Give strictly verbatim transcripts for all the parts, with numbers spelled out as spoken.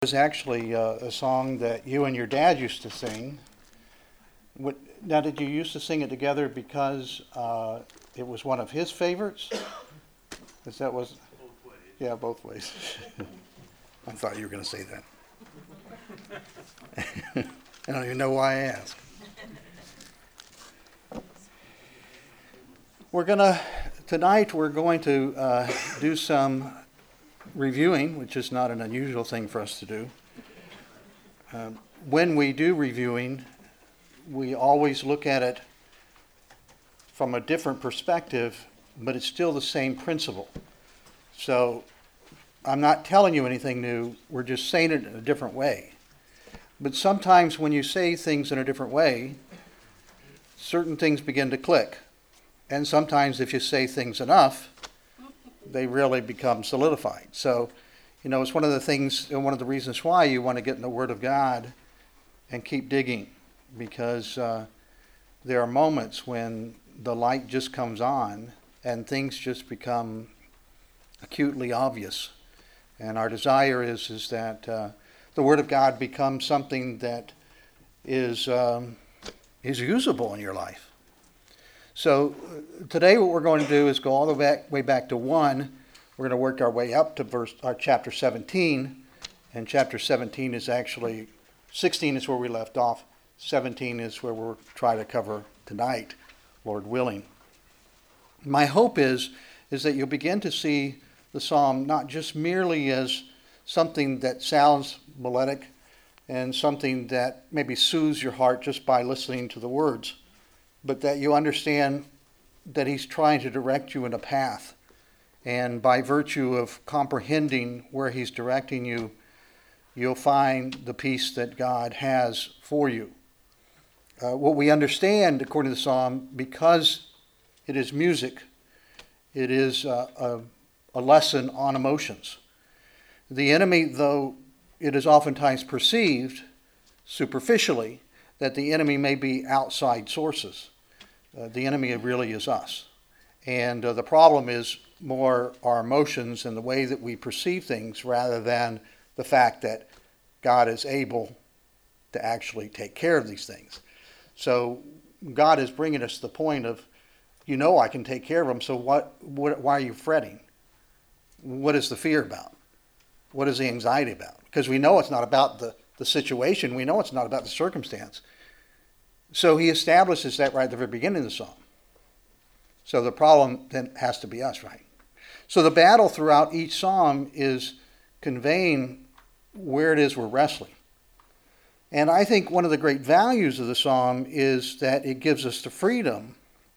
was actually uh, a song that you and your dad used to sing. What, now, did you used to sing it together because uh, it was one of his favorites? Is that was? Both ways. Yeah, both ways. I thought you were going to say that. I don't even know why I asked. We're gonna tonight. We're going to uh, do some reviewing, which is not an unusual thing for us to do. Um, when we do reviewing, we always look at it from a different perspective, but it's still the same principle. So I'm not telling you anything new. We're just saying it in a different way. But sometimes when you say things in a different way, certain things begin to click. And sometimes if you say things enough, they really become solidified. So, you know, it's one of the things, and one of the reasons why you want to get in the Word of God and keep digging, because uh, there are moments when the light just comes on and things just become acutely obvious. And our desire is, is that uh, the Word of God becomes something that is, um, is usable in your life. So uh, today what we're going to do is go all the way back, way back to one. We're going to work our way up to verse, uh, chapter seventeen. And chapter seventeen is actually, sixteen is where we left off. seventeen is where we'll try to cover tonight, Lord willing. My hope is, is that you'll begin to see the psalm not just merely as something that sounds melodic and something that maybe soothes your heart just by listening to the words, but that you understand that he's trying to direct you in a path. And by virtue of comprehending where he's directing you, you'll find the peace that God has for you. Uh, what we understand, according to the psalm, because it is music, it is uh, a, a lesson on emotions. The enemy, though it is oftentimes perceived superficially that the enemy may be outside sources, Uh, the enemy really is us. And uh, the problem is more our emotions and the way that we perceive things rather than the fact that God is able to actually take care of these things. So God is bringing us to the point of, you know, I can take care of them, so what, what, why are you fretting? What is the fear about? What is the anxiety about? Because we know it's not about the, the situation. We know it's not about the circumstance. So he establishes that right at the very beginning of the psalm. So the problem then has to be us, right? So the battle throughout each psalm is conveying where it is we're wrestling. And I think one of the great values of the psalm is that it gives us the freedom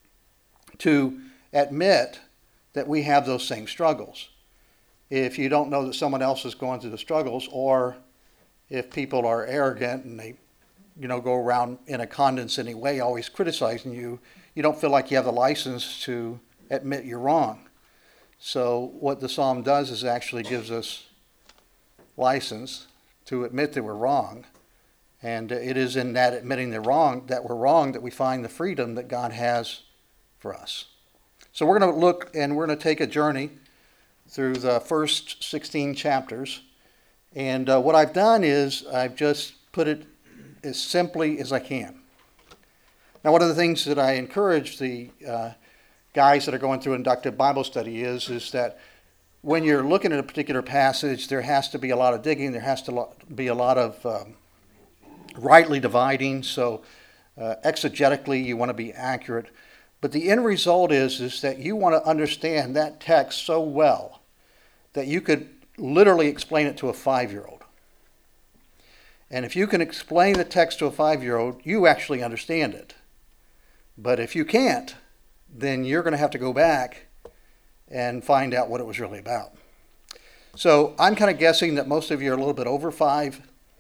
to admit that we have those same struggles. If you don't know that someone else is going through the struggles, or if people are arrogant and they you know, go around in a condescending way, always criticizing you, you don't feel like you have the license to admit you're wrong. So what the psalm does is actually gives us license to admit that we're wrong. And it is in that admitting they're wrong, that we're wrong, that we find the freedom that God has for us. So we're going to look and we're going to take a journey through the first sixteen chapters. And uh, what I've done is I've just put it as simply as I can. Now, one of the things that I encourage the uh, guys that are going through inductive Bible study is, is that when you're looking at a particular passage, there has to be a lot of digging, there has to lo- be a lot of um, rightly dividing, so uh, exegetically you want to be accurate. But the end result is, is that you want to understand that text so well that you could literally explain it to a five-year-old. And if you can explain the text to a five-year-old, you actually understand it. But if you can't, then you're going to have to go back and find out what it was really about. So I'm kind of guessing that most of you are a little bit over five.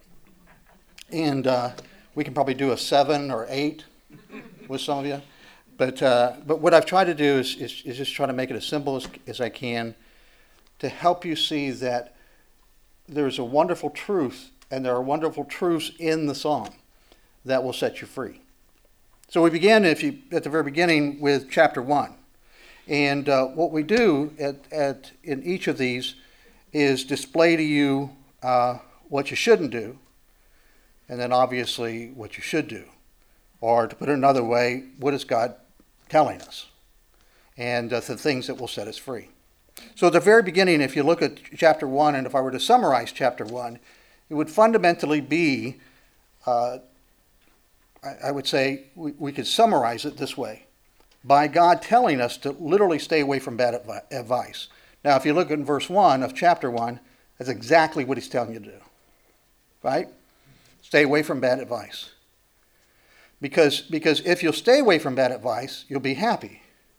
And uh, we can probably do a seven or eight with some of you. But uh, but what I've tried to do is, is, is just try to make it as simple as, as I can to help you see that there's a wonderful truth, and there are wonderful truths in the psalm that will set you free. So we begin, if you at the very beginning, with chapter one. And uh, what we do at, at in each of these is display to you uh, what you shouldn't do, and then obviously what you should do. Or to put it another way, what is God telling us? And uh, the things that will set us free. So at the very beginning, if you look at chapter one, and if I were to summarize chapter one, it would fundamentally be, uh, I, I would say, we, we could summarize it this way. By God telling us to literally stay away from bad advice. Now, if you look at verse one of chapter one, that's exactly what he's telling you to do. Right? Stay away from bad advice. Because, because if you'll stay away from bad advice, you'll be happy.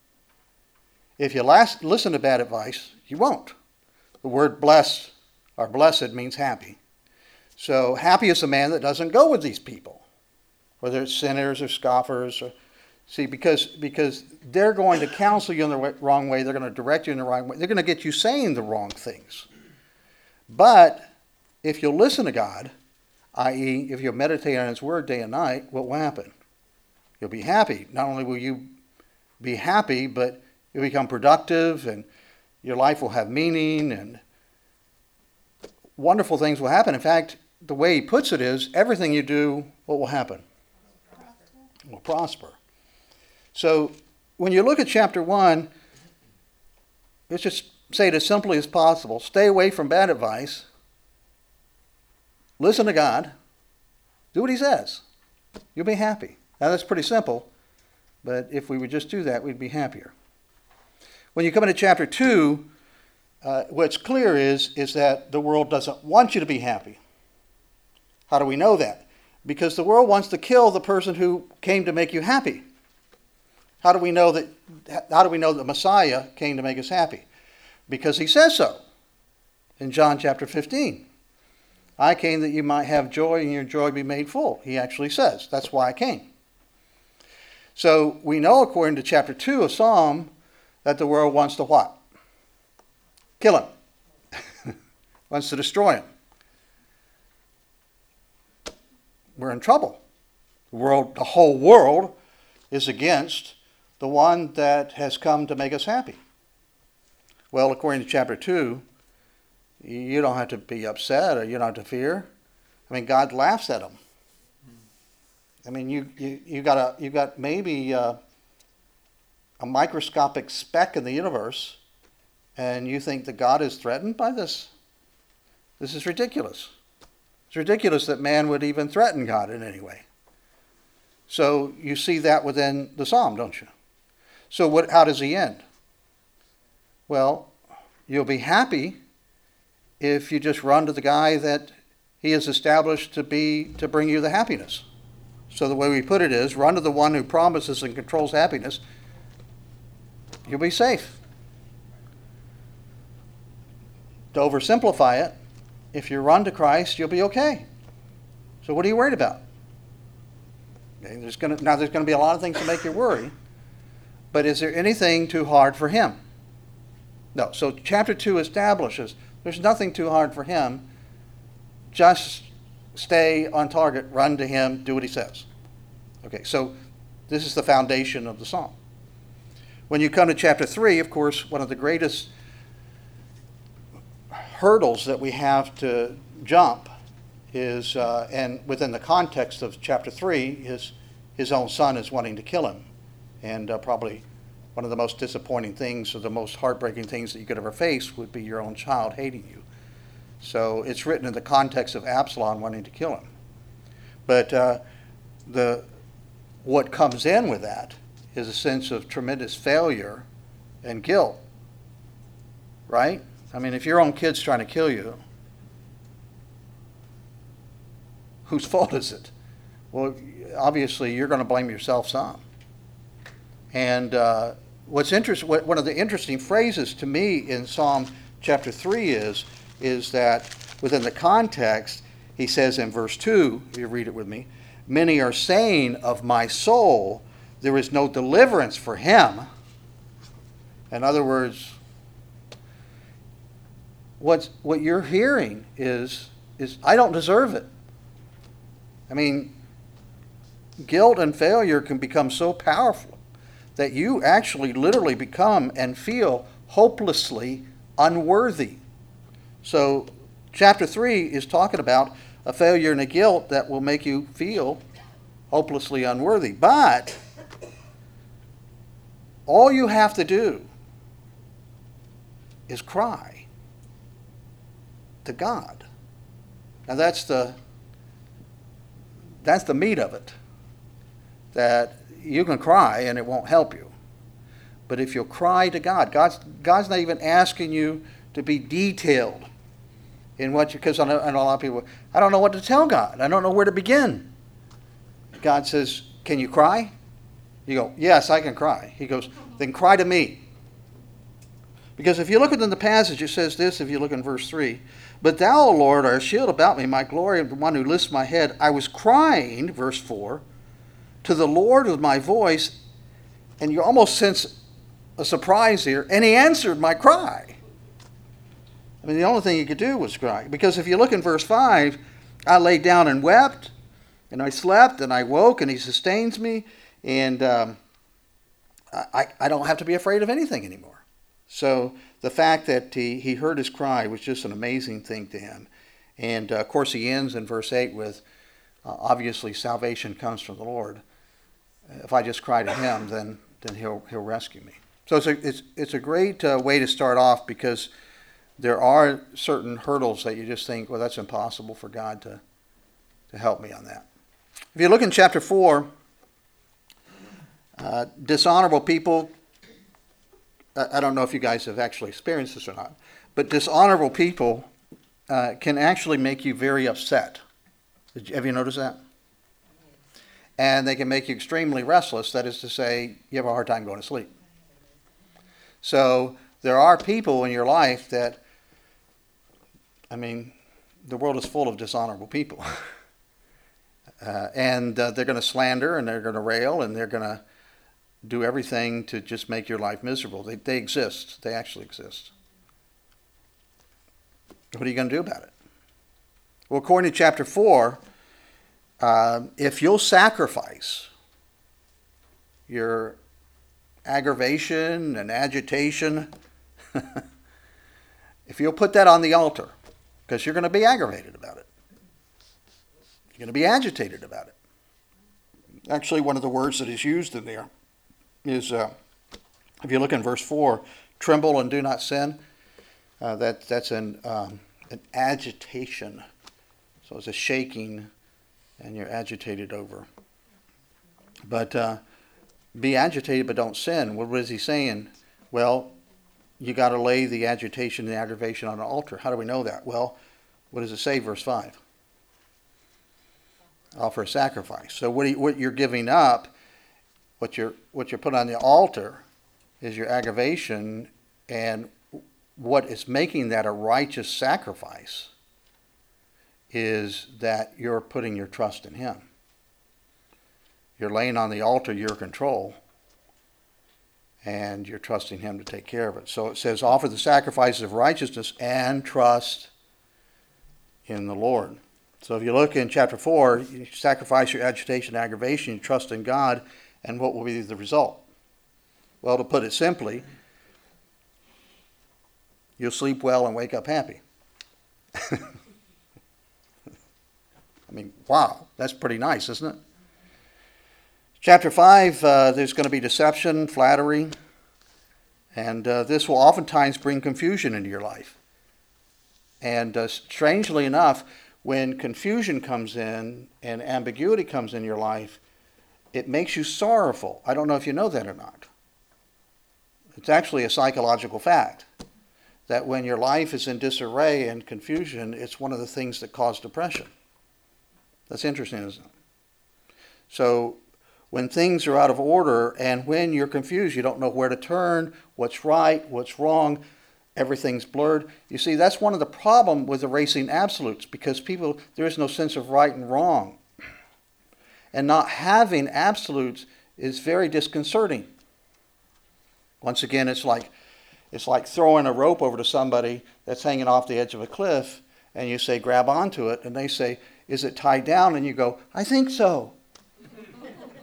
If you last, listen to bad advice, you won't. The word blessed or blessed means happy. So happy is the man that doesn't go with these people, whether it's sinners or scoffers. Or, see, because, because they're going to counsel you in the wrong way. They're going to direct you in the wrong way. They're going to get you saying the wrong things. But if you'll listen to God, that is, if you'll meditate on his word day and night, what will happen? You'll be happy. Not only will you be happy, but you'll become productive, and your life will have meaning, and wonderful things will happen. In fact, the way he puts it is, everything you do, what will happen? Prosper. Will prosper. So when you look at chapter one, let's just say it as simply as possible. Stay away from bad advice. Listen to God. Do what he says. You'll be happy. Now that's pretty simple, but if we would just do that, we'd be happier. When you come into chapter two, uh, what's clear is, is that the world doesn't want you to be happy. How do we know that? Because the world wants to kill the person who came to make you happy. How do we know that, how do we know that the Messiah came to make us happy? Because he says so in John chapter fifteen. I came that you might have joy and your joy be made full. He actually says, that's why I came. So we know according to chapter two of Psalm that the world wants to what? Kill him. Wants to destroy him. We're in trouble. The world, the whole world is against the one that has come to make us happy. Well, according to chapter two, you don't have to be upset or you don't have to fear. I mean, God laughs at them. I mean, you you you got a you got maybe uh, a microscopic speck in the universe, and you think that God is threatened by this. This is ridiculous. It's ridiculous that man would even threaten God in any way. So you see that within the psalm, don't you? So what? How does he end? Well, you'll be happy if you just run to the guy that he has established to be to bring you the happiness. So the way we put it is, run to the one who promises and controls happiness. You'll be safe. To oversimplify it, if you run to Christ, you'll be okay. So what are you worried about? Okay, there's gonna, now there's going to be a lot of things to make you worry, but is there anything too hard for him? No. So chapter two establishes there's nothing too hard for him. Just stay on target, run to him, do what he says. Okay, so this is the foundation of the psalm. When you come to chapter three, of course, one of the greatest hurdles that we have to jump is, uh, and within the context of chapter three, his, his own son is wanting to kill him. And uh, probably one of the most disappointing things or the most heartbreaking things that you could ever face would be your own child hating you. So it's written in the context of Absalom wanting to kill him. But uh, the what comes in with that is a sense of tremendous failure and guilt, right? I mean, if your own kid's trying to kill you, whose fault is it? Well, obviously you're going to blame yourself some. And uh, what's interesting, one of the interesting phrases to me in Psalm chapter three is, is that within the context, he says in verse two, if you read it with me, many are saying of my soul, there is no deliverance for him. In other words, what's, what you're hearing is, is, I don't deserve it. I mean, guilt and failure can become so powerful that you actually literally become and feel hopelessly unworthy. So Chapter three is talking about a failure and a guilt that will make you feel hopelessly unworthy. But all you have to do is cry to God. Now that's the that's the meat of it. That you can cry and it won't help you. But if you'll cry to God, God's, God's not even asking you to be detailed in what you, because I know, I know a lot of people, I don't know what to tell God. I don't know where to begin. God says, can you cry? You go, yes, I can cry. He goes, then cry to me. Because if you look at in the passage, it says this, if you look in verse three, but thou, O Lord, art a shield about me, my glory, and the one who lifts my head. I was crying, verse four, to the Lord with my voice, and you almost sense a surprise here, and he answered my cry. I mean, the only thing he could do was cry. Because if you look in verse five, I lay down and wept, and I slept, and I woke, and he sustains me, and um, I, I don't have to be afraid of anything anymore. So the fact that he, he heard his cry was just an amazing thing to him. And uh, of course he ends in verse eight with, uh, obviously salvation comes from the Lord. If I just cry to him, then then he'll he'll rescue me. So it's a it's it's a great uh, way to start off, because there are certain hurdles that you just think, well, that's impossible for God to to help me on that. If you look in chapter four, uh, dishonorable people. I don't know if you guys have actually experienced this or not, but dishonorable people uh, can actually make you very upset. Have you noticed that? And they can make you extremely restless. That is to say, you have a hard time going to sleep. So there are people in your life that, I mean, the world is full of dishonorable people. uh, and uh, they're going to slander, and they're going to rail, and they're going to do everything to just make your life miserable. They, they exist. They actually exist. What are you going to do about it? Well, according to chapter four, uh, if you'll sacrifice your aggravation and agitation, if you'll put that on the altar, because you're going to be aggravated about it. You're going to be agitated about it. Actually, one of the words that is used in there is, uh, if you look in verse four, tremble and do not sin. Uh, that that's an um, an agitation. So it's a shaking, and you're agitated over. But uh, be agitated, but don't sin. What is he saying? Well, you got to lay the agitation and the aggravation on an altar. How do we know that? Well, what does it say, verse five? Offer a sacrifice. So what, you, what you're giving up, what you're what you're putting on the altar, is your aggravation, and what is making that a righteous sacrifice is that you're putting your trust in him. You're laying on the altar your control, and you're trusting him to take care of it. So it says, offer the sacrifices of righteousness and trust in the Lord. So if you look in chapter four, you sacrifice your agitation and aggravation, you trust in God, and what will be the result? Well, to put it simply, you'll sleep well and wake up happy. I mean, wow, that's pretty nice, isn't it? Chapter five, uh, there's going to be deception, flattery, and uh, this will oftentimes bring confusion into your life. And uh, strangely enough, when confusion comes in and ambiguity comes in your life, it makes you sorrowful. I don't know if you know that or not. It's actually a psychological fact that when your life is in disarray and confusion, it's one of the things that cause depression. That's interesting, isn't it? So when things are out of order and when you're confused, you don't know where to turn, what's right, what's wrong, everything's blurred. You see, that's one of the problems with erasing absolutes, because people, there is no sense of right and wrong. And not having absolutes is very disconcerting. Once again, it's like it's like throwing a rope over to somebody that's hanging off the edge of a cliff, and you say, grab onto it, and they say, is it tied down? And you go, I think so.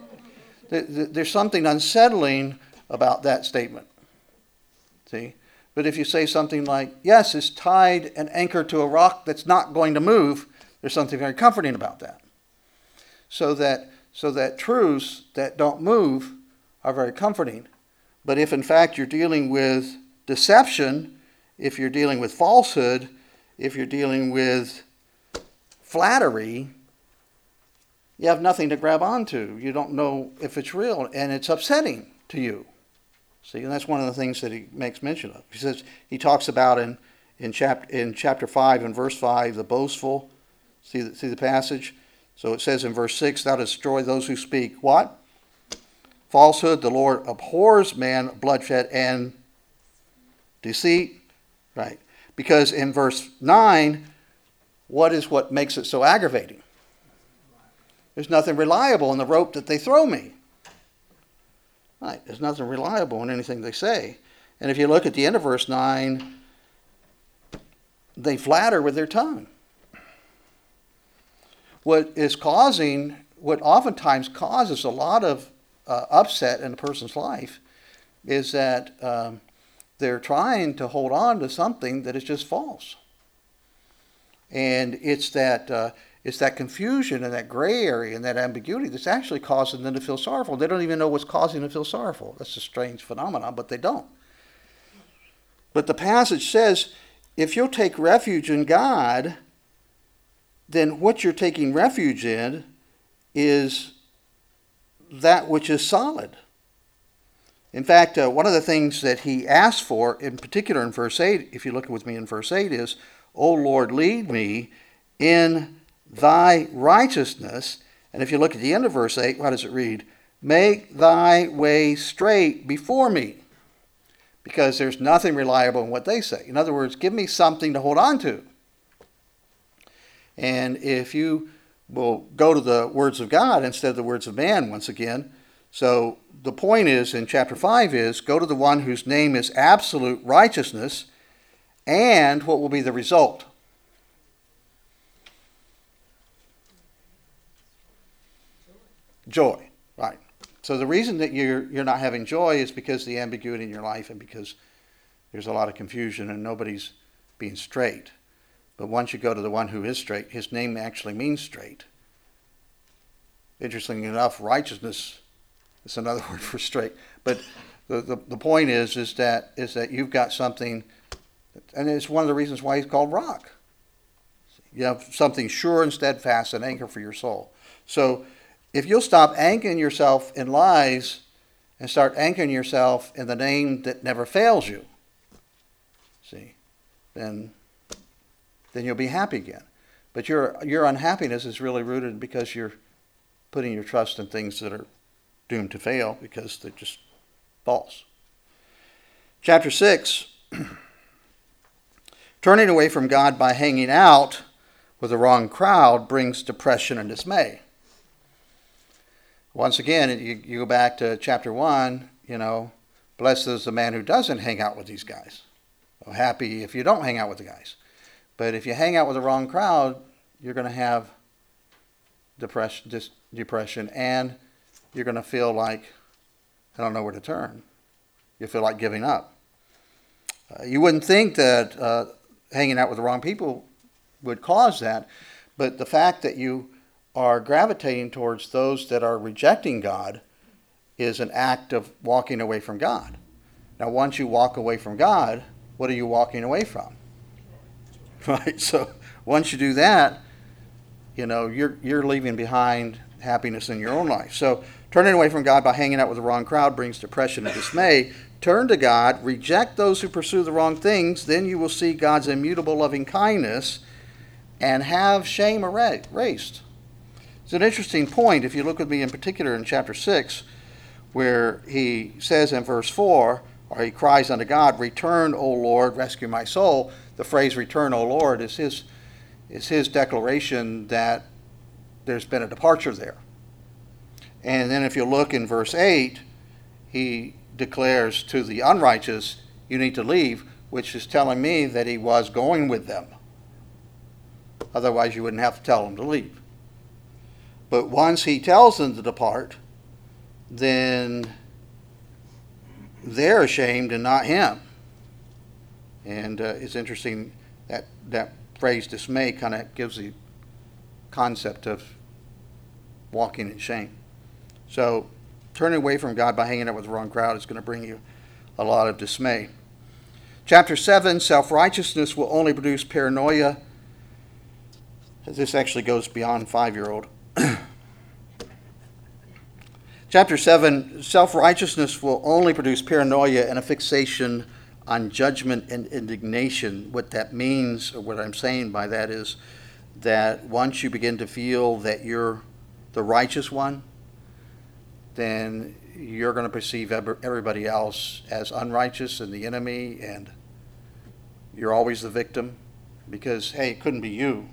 There's something unsettling about that statement. See? But if you say something like, yes, it's tied and anchored to a rock that's not going to move, there's something very comforting about that. So that, so that truths that don't move are very comforting. But if in fact you're dealing with deception, if you're dealing with falsehood, if you're dealing with flattery, you have nothing to grab onto. You don't know if it's real, and it's upsetting to you. See, and that's one of the things that he makes mention of. He says, he talks about in in chapter in chapter five and verse five, the boastful. See the, see the passage? So it says in verse six, thou dost destroy those who speak what? Falsehood. The Lord abhors man, bloodshed, and deceit. Right. Because in verse nine, what is what makes it so aggravating? There's nothing reliable in the rope that they throw me. Right. There's nothing reliable in anything they say. And if you look at the end of verse nine, they flatter with their tongue. What is causing, what oftentimes causes a lot of uh, upset in a person's life is that um, they're trying to hold on to something that is just false. And it's that uh, it's that confusion and that gray area and that ambiguity that's actually causing them to feel sorrowful. They don't even know what's causing them to feel sorrowful. That's a strange phenomenon, but they don't. But the passage says, if you'll take refuge in God, then what you're taking refuge in is that which is solid. In fact, uh, one of the things that he asks for, in particular in verse eight, if you look with me in verse eight, is, O Lord, lead me in thy righteousness. And if you look at the end of verse eight, what does it read? Make thy way straight before me. Because there's nothing reliable in what they say. In other words, give me something to hold on to. And if you will go to the words of God instead of the words of man once again, so the point is in chapter five is, go to the one whose name is absolute righteousness, and what will be the result? Joy, right. So the reason that you're you're not having joy is because of the ambiguity in your life and because there's a lot of confusion and nobody's being straight. But once you go to the one who is straight, his name actually means straight. Interestingly enough, righteousness is another word for straight. But the, the, the point is, is that is that you've got something, and it's one of the reasons why he's called rock. You have something sure and steadfast, an anchor for your soul. So if you'll stop anchoring yourself in lies and start anchoring yourself in the name that never fails you, see, then then you'll be happy again. But your your unhappiness is really rooted because you're putting your trust in things that are doomed to fail because they're just false. Chapter six, turning away from God by hanging out with the wrong crowd brings depression and dismay. Once again, you, you go back to chapter one, you know, blessed is the man who doesn't hang out with these guys. Well, happy if you don't hang out with the guys. But if you hang out with the wrong crowd, you're going to have depression, dis- depression, and you're going to feel like, I don't know where to turn. You feel like giving up. Uh, you wouldn't think that uh, hanging out with the wrong people would cause that, but the fact that you are gravitating towards those that are rejecting God is an act of walking away from God. Now, once you walk away from God, what are you walking away from? Right? So once you do that, you know, you're you're leaving behind happiness in your own life. So turning away from God by hanging out with the wrong crowd brings depression and dismay. Turn to God, reject those who pursue the wrong things, then you will see God's immutable loving kindness and have shame erased. It's an interesting point if you look with me in particular in chapter six, where he says in verse four, or he cries unto God, return, O Lord, rescue my soul. The phrase return, O Lord, is his, is his declaration that there's been a departure there. And then if you look in verse eight, he declares to the unrighteous, you need to leave, which is telling me that he was going with them. Otherwise, you wouldn't have to tell them to leave. But once he tells them to depart, then they're ashamed and not him. And uh, it's interesting that that phrase dismay kind of gives the concept of walking in shame. So turning away from God by hanging out with the wrong crowd is going to bring you a lot of dismay. Chapter seven, self-righteousness will only produce paranoia. This actually goes beyond five-year-old. Chapter seven, self-righteousness will only produce paranoia and a fixation on judgment and indignation. What that means, or what I'm saying by that, is that once you begin to feel that you're the righteous one, then you're going to perceive everybody else as unrighteous and the enemy, and you're always the victim because, hey, it couldn't be you.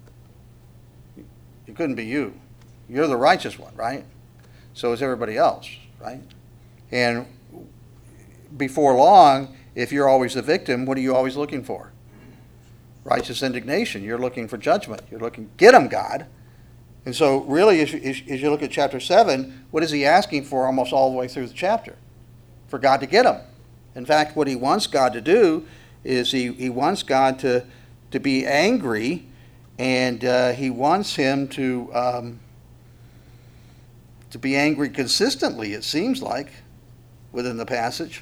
It couldn't be you. You're the righteous one, right? So is everybody else, right? And before long, if you're always the victim, what are you always looking for? Righteous indignation. You're looking for judgment. You're looking, get them, God. And so really, as you, as you look at chapter seven, what is he asking for almost all the way through the chapter? For God to get him. In fact, what he wants God to do is he, he wants God to, to be angry, and uh, he wants him to, um, to be angry consistently, it seems like, within the passage.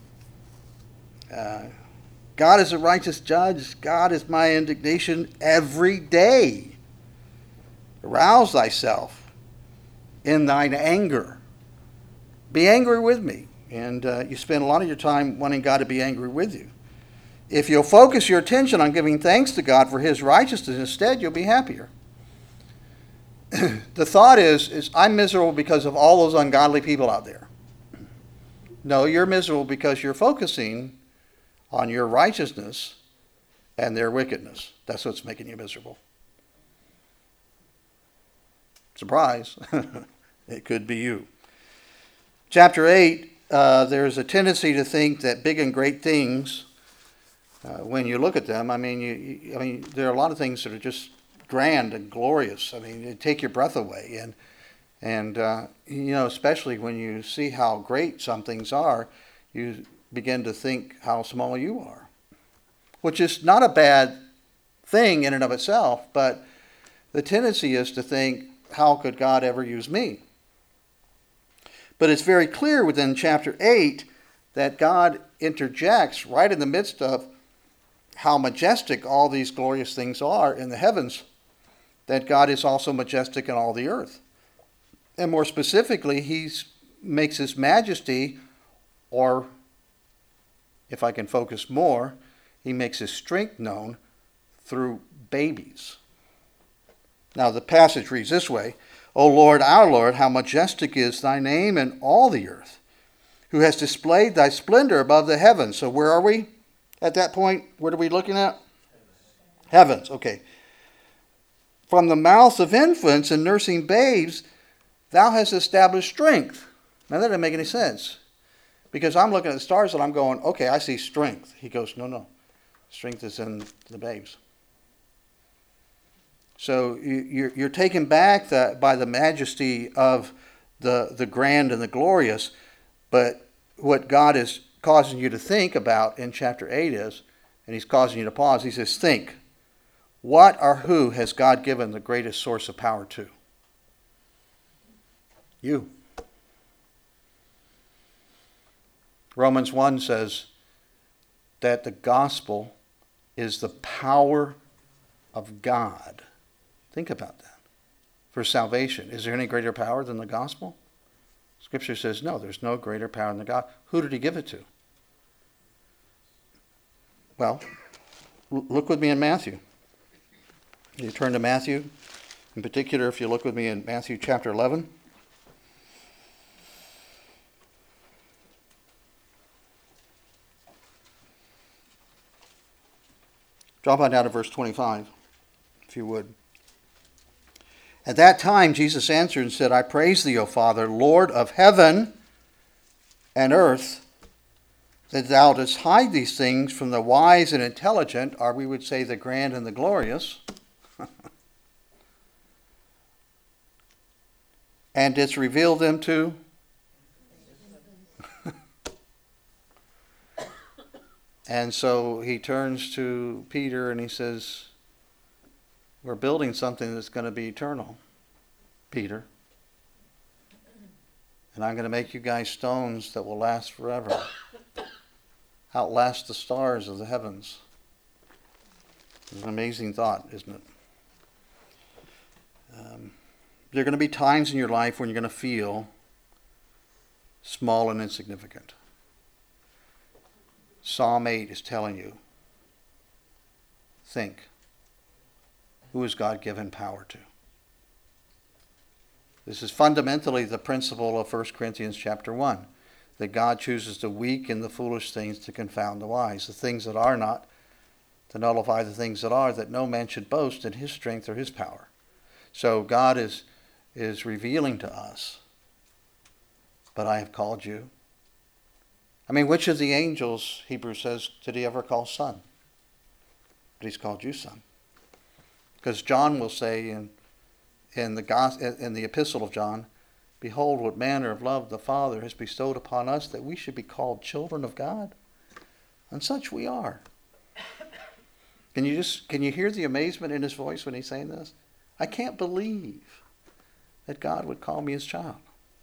Uh, God is a righteous judge. God is my indignation every day. Arouse thyself in thine anger. Be angry with me. And uh, you spend a lot of your time wanting God to be angry with you. If you'll focus your attention on giving thanks to God for his righteousness instead, you'll be happier. The thought is, is, I'm miserable because of all those ungodly people out there. No, you're miserable because you're focusing on your righteousness and their wickedness. That's what's making you miserable. Surprise. It could be you. Chapter eight, uh, there's a tendency to think that big and great things, uh, when you look at them, I mean, you, you, I mean, there are a lot of things that are just grand and glorious. I mean, they take your breath away. And, and uh, you know, especially when you see how great some things are, you begin to think how small you are, which is not a bad thing in and of itself, but the tendency is to think, how could God ever use me? But it's very clear within chapter eight that God interjects right in the midst of how majestic all these glorious things are in the heavens, that God is also majestic in all the earth. And more specifically, he makes his majesty, or if I can focus more, he makes his strength known through babies. Now the passage reads this way, O Lord, our Lord, how majestic is thy name in all the earth, who has displayed thy splendor above the heavens. So where are we at that point? What are we looking at? Heavens, okay. From the mouths of infants and nursing babes, thou hast established strength. Now that doesn't make any sense. Because I'm looking at the stars and I'm going, okay, I see strength. He goes, no, no. Strength is in the babes. So you're, you're taken back the, by the majesty of the, the grand and the glorious. But what God is causing you to think about in chapter eight is, and he's causing you to pause, he says, think. What or who has God given the greatest source of power to? You. Romans one says that the gospel is the power of God. Think about that. For salvation. Is there any greater power than the gospel? Scripture says no, there's no greater power than the God. Who did he give it to? Well, look with me in Matthew. You turn to Matthew. In particular, if you look with me in Matthew chapter eleven. Drop on down to verse twenty-five, if you would. At that time, Jesus answered and said, I praise thee, O Father, Lord of heaven and earth, that thou dost hide these things from the wise and intelligent, or we would say the grand and the glorious, and didst reveal them to And so he turns to Peter and he says, we're building something that's going to be eternal, Peter. And I'm going to make you guys stones that will last forever. Outlast the stars of the heavens. It's an amazing thought, isn't it? Um, there are going to be times in your life when you're going to feel small and insignificant. Psalm eight is telling you, think, who is God given power to? This is fundamentally the principle of First Corinthians chapter one, that God chooses the weak and the foolish things to confound the wise, the things that are not, to nullify the things that are, that no man should boast in his strength or his power. So God is, is revealing to us, but I have called you. I mean, which of the angels, Hebrews says, did he ever call son? But he's called you son. Because John will say in, in, the, in the epistle of John, behold, what manner of love the Father has bestowed upon us, that we should be called children of God. And such we are. Can you just can you hear the amazement in his voice when he's saying this? I can't believe that God would call me his child.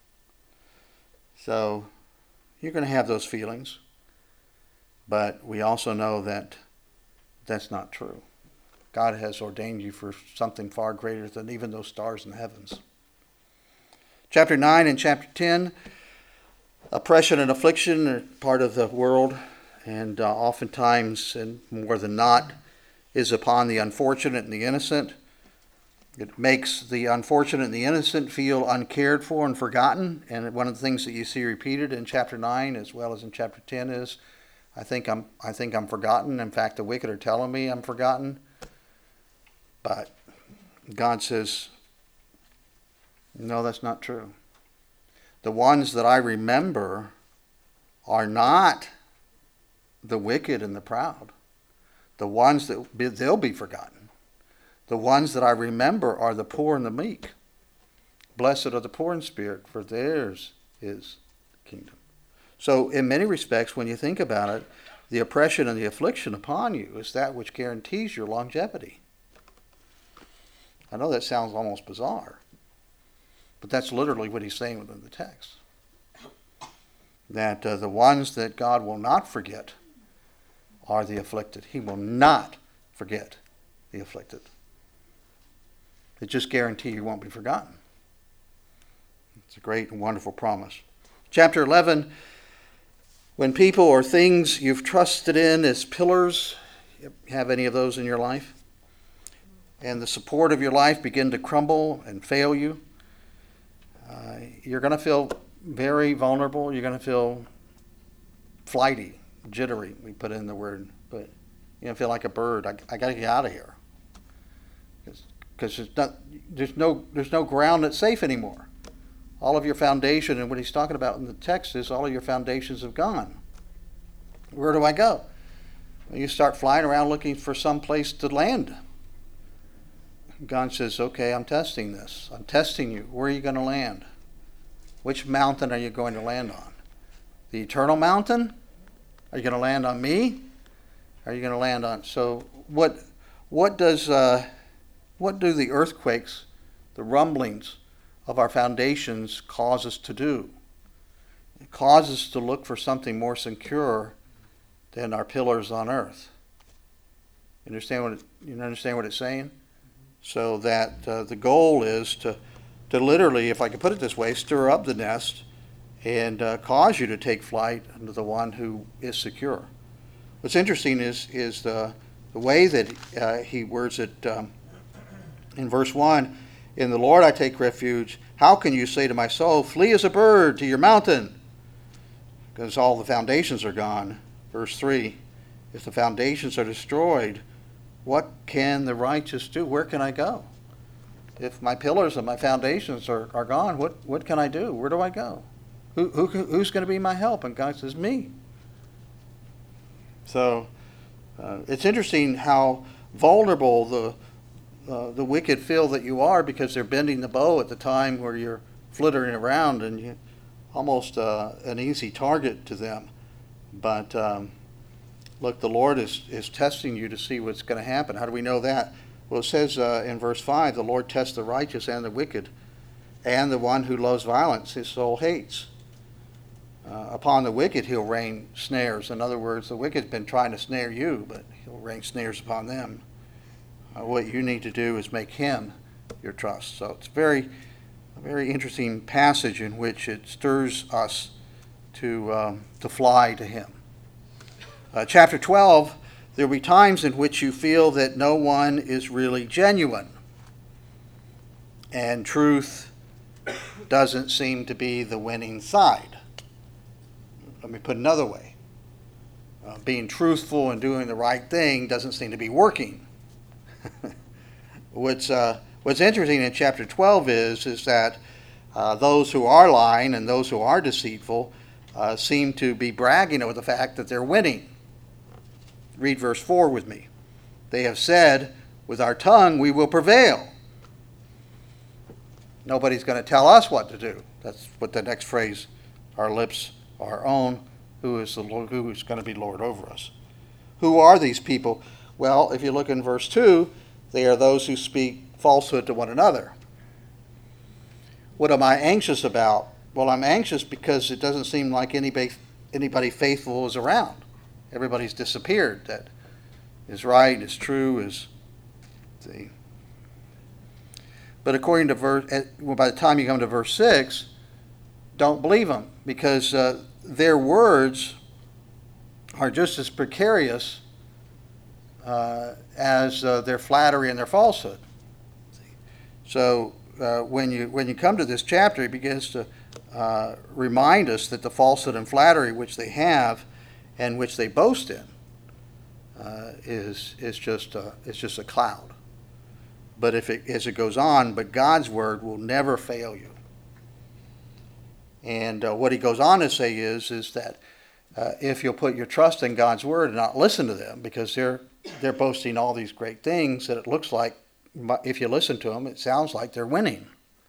So you're going to have those feelings, but we also know that that's not true. God has ordained you for something far greater than even those stars in the heavens. Chapter nine and chapter ten, oppression and affliction are part of the world, and uh, oftentimes, and more than not, is upon the unfortunate and the innocent. It makes the unfortunate and the innocent feel uncared for and forgotten. And one of the things that you see repeated in chapter nine as well as in chapter ten is, I think I'm I think I'm forgotten. In fact, the wicked are telling me I'm forgotten. But God says, no, that's not true. The ones that I remember are not the wicked and the proud. The ones that they'll be forgotten. The ones that I remember are the poor and the meek. Blessed are the poor in spirit, for theirs is the kingdom. So in many respects, when you think about it, the oppression and the affliction upon you is that which guarantees your longevity. I know that sounds almost bizarre, but that's literally what he's saying within the text. That uh, the ones that God will not forget are the afflicted. He will not forget the afflicted. It just guarantees you won't be forgotten. It's a great and wonderful promise. Chapter eleven, when people or things you've trusted in as pillars, you have any of those in your life, and the support of your life begin to crumble and fail you, uh, you're going to feel very vulnerable. You're going to feel flighty, jittery. We put in the word, but you know, feel like a bird. I, I got to get out of here because there's not, there's no, there's no ground that's safe anymore. All of your foundation, and what he's talking about in the text is all of your foundations have gone. Where do I go? Well, you start flying around looking for some place to land. God says, okay, I'm testing this. I'm testing you. Where are you going to land? Which mountain are you going to land on? The eternal mountain? Are you going to land on me? Are you going to land on... So what what does uh, what do the earthquakes, the rumblings of our foundations cause us to do? It causes us to look for something more secure than our pillars on earth. You understand what it, you understand what it's saying? So that uh, the goal is to, to literally, if I could put it this way, stir up the nest and uh, cause you to take flight into the one who is secure. What's interesting is is the the way that uh, he words it um, in verse one. In the Lord I take refuge. How can you say to my soul, flee as a bird to your mountain? Because all the foundations are gone. Verse three. If the foundations are destroyed, what can the righteous do? Where can I go? If my pillars and my foundations are, are gone, what, what can I do? Where do I go? Who, who Who's going to be my help? And God says, me. So uh, it's interesting how vulnerable the uh, the wicked feel that you are, because they're bending the bow at the time where you're flittering around and you're almost uh, an easy target to them. But um, Look, the Lord is, is testing you to see what's going to happen. How do we know that? Well, it says uh, in verse five, the Lord tests the righteous and the wicked, and the one who loves violence his soul hates. Uh, upon the wicked he'll rain snares. In other words, the wicked's been trying to snare you, but he'll rain snares upon them. Uh, what you need to do is make him your trust. So it's very, a very interesting passage in which it stirs us to um, to fly to him. Uh, chapter twelve, there will be times in which you feel that no one is really genuine, and truth doesn't seem to be the winning side. Let me put it another way. Uh, being truthful and doing the right thing doesn't seem to be working. What's uh, what's interesting in chapter twelve is is that uh, those who are lying and those who are deceitful uh, seem to be bragging over the fact that they're winning. Read verse four with me. They have said, with our tongue we will prevail. Nobody's going to tell us what to do. That's what the next phrase, our lips are our own, who is the Lord, who is going to be Lord over us. Who are these people? Well, if you look in verse two, they are those who speak falsehood to one another. What am I anxious about? Well, I'm anxious because it doesn't seem like anybody, anybody faithful is around. Everybody's disappeared. That is right, is true, is, see. But according to verse, well, by the time you come to verse six, don't believe them, because uh, their words are just as precarious uh, as uh, their flattery and their falsehood. So uh, when you when you come to this chapter, it begins to uh, remind us that the falsehood and flattery which they have and which they boast in uh, is is just a, it's just a cloud. But if it, as it goes on, but God's word will never fail you. And uh, what he goes on to say is is that uh, if you'll put your trust in God's word and not listen to them, because they're they're boasting all these great things that it looks like, if you listen to them, it sounds like they're winning.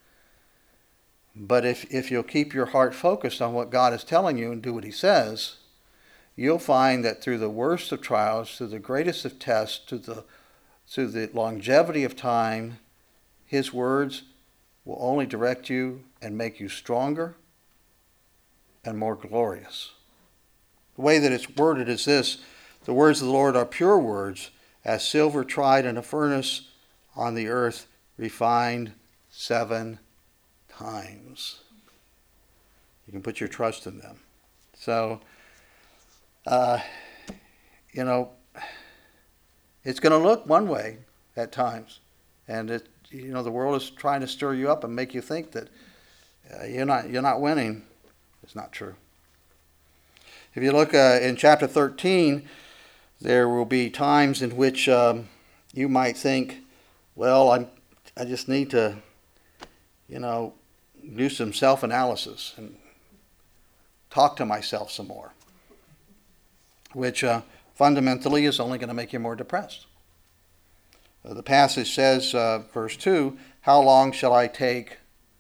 But if if you'll keep your heart focused on what God is telling you and do what he says, you'll find that through the worst of trials, through the greatest of tests, to the through the longevity of time, his words will only direct you and make you stronger and more glorious. The way that it's worded is this: the words of the Lord are pure words, as silver tried in a furnace, on the earth refined seven times. You can put your trust in them. So, uh, you know, it's going to look one way at times, and it, you know, the world is trying to stir you up and make you think that uh, you're not you're not winning. It's not true. If you look uh, in chapter thirteen, there will be times in which um, you might think, well, I'm I just need to, you know, do some self-analysis and talk to myself some more, which uh, fundamentally is only going to make you more depressed. Uh, the passage says, uh, verse two, how long shall I take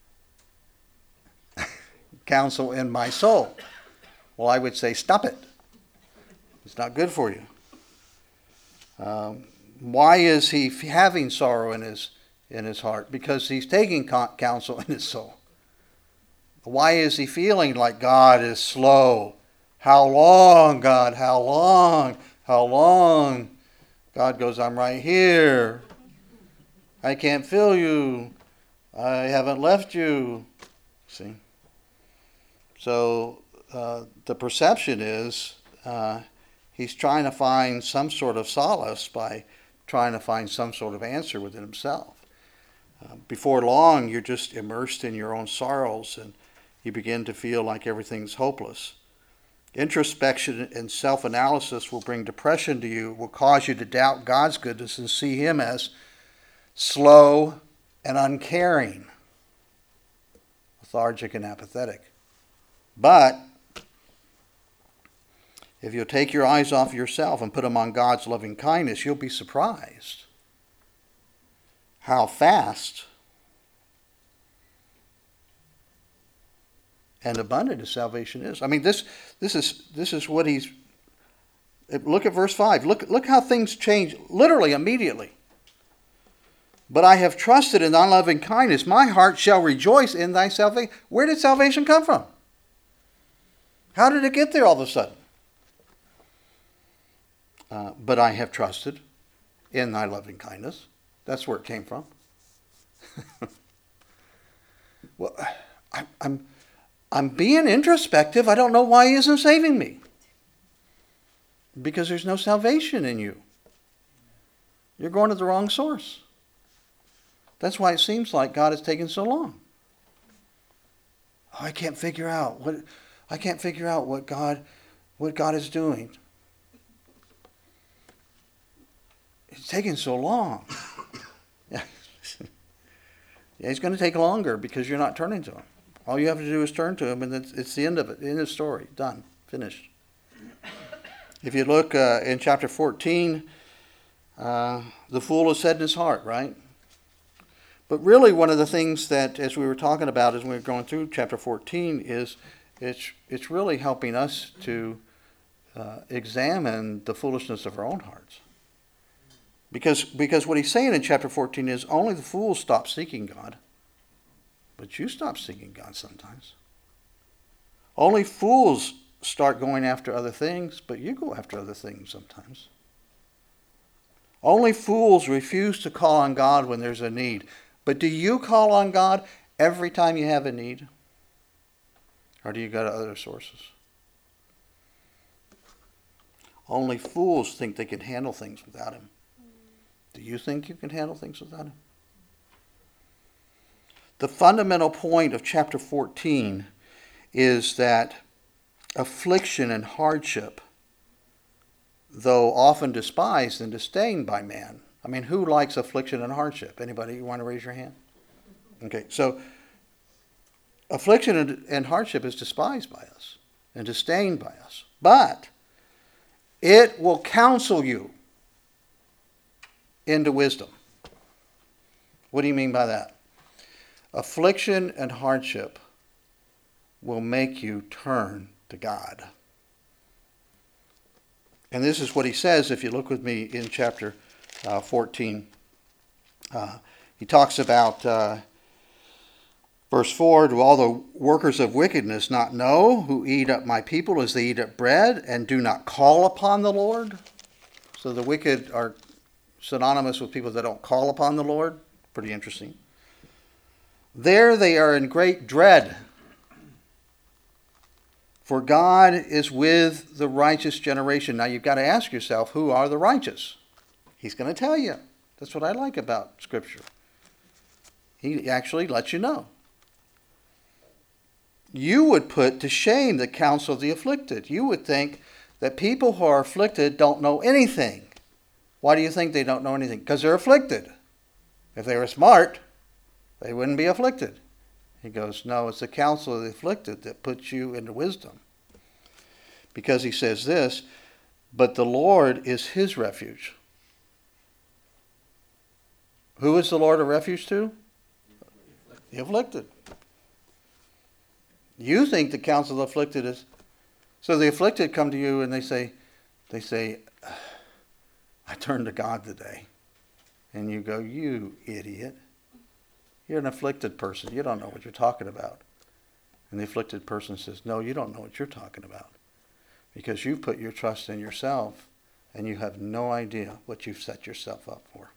counsel in my soul? Well, I would say, stop it. It's not good for you. Um, why is he having sorrow in his in his heart? Because he's taking counsel in his soul. Why is he feeling like God is slow? How long, God? How long? How long? God goes, I'm right here. I can't feel you. I haven't left you. See? So uh, the perception is uh, he's trying to find some sort of solace by trying to find some sort of answer within himself. Uh, before long, you're just immersed in your own sorrows and you begin to feel like everything's hopeless. Introspection and self-analysis will bring depression to you, will cause you to doubt God's goodness and see him as slow and uncaring, lethargic and apathetic. But if you'll take your eyes off yourself and put them on God's loving kindness, you'll be surprised how fast and abundant his salvation is. I mean, this this is this is what he's Look at verse five. Look, look how things change literally immediately. But I have trusted in thy loving kindness. My heart shall rejoice in thy salvation. Where did salvation come from? How did it get there all of a sudden? Uh, but I have trusted in thy loving kindness. That's where it came from. Well, I, I'm, I'm being introspective. I don't know why he isn't saving me. Because there's no salvation in you. You're going to the wrong source. That's why it seems like God is taking so long. Oh, I can't figure out what I can't figure out what God what God is doing. It's taking so long. Yeah. Yeah, he's going to take longer because you're not turning to him. All you have to do is turn to him, and it's, it's the end of it. End of the story. Done. Finished. If you look uh, in chapter fourteen, uh, the fool has said in his heart, right? But really, one of the things that, as we were talking about as we were going through chapter fourteen, is it's it's really helping us to uh, examine the foolishness of our own hearts. Because because what he's saying in chapter fourteen is only the fools stop seeking God, but you stop seeking God sometimes. Only fools start going after other things, but you go after other things sometimes. Only fools refuse to call on God when there's a need. But do you call on God every time you have a need? Or do you go to other sources? Only fools think they can handle things without him. Do you think you can handle things without him? The fundamental point of chapter fourteen is that affliction and hardship, though often despised and disdained by man. I mean, who likes affliction and hardship? Anybody you want to raise your hand? Okay, so affliction and, and hardship is despised by us and disdained by us. But it will counsel you into wisdom. What do you mean by that? Affliction and hardship will make you turn to God. And this is what he says if you look with me in chapter uh, fourteen. Uh, he talks about uh, verse four, do all the workers of wickedness not know who eat up my people as they eat up bread and do not call upon the Lord? So the wicked are synonymous with people that don't call upon the Lord. Pretty interesting. There they are in great dread. For God is with the righteous generation. Now you've got to ask yourself, who are the righteous? He's going to tell you. That's what I like about Scripture. He actually lets you know. You would put to shame the counsel of the afflicted. You would think that people who are afflicted don't know anything. Why do you think they don't know anything? Because they're afflicted. If they were smart, they wouldn't be afflicted. He goes, no, it's the counsel of the afflicted that puts you into wisdom. Because he says this, but the Lord is his refuge. Who is the Lord a refuge to? The afflicted. You think the counsel of the afflicted is... So the afflicted come to you and they say, they say, I turned to God today. And you go, you idiot. You're an afflicted person. You don't know what you're talking about. And the afflicted person says, no, you don't know what you're talking about. Because you've put your trust in yourself and you have no idea what you've set yourself up for.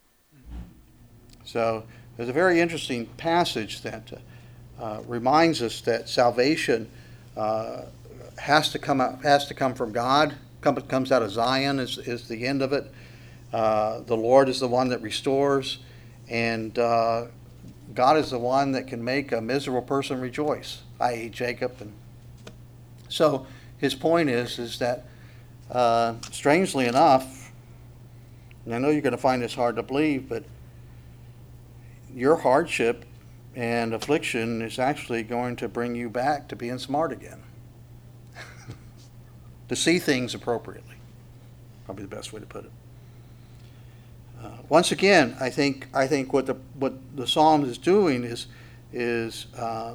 So there's a very interesting passage that uh, uh, reminds us that salvation uh, has to come out, has to come from God. Come, comes out of Zion is, is the end of it. Uh, the Lord is the one that restores, and uh, God is the one that can make a miserable person rejoice, that is. Jacob. And so his point is, is that uh, strangely enough, and I know you're going to find this hard to believe, but your hardship and affliction is actually going to bring you back to being smart again. To see things appropriately. Probably the best way to put it. Uh, once again, I think I think what the what the Psalms is doing is is uh,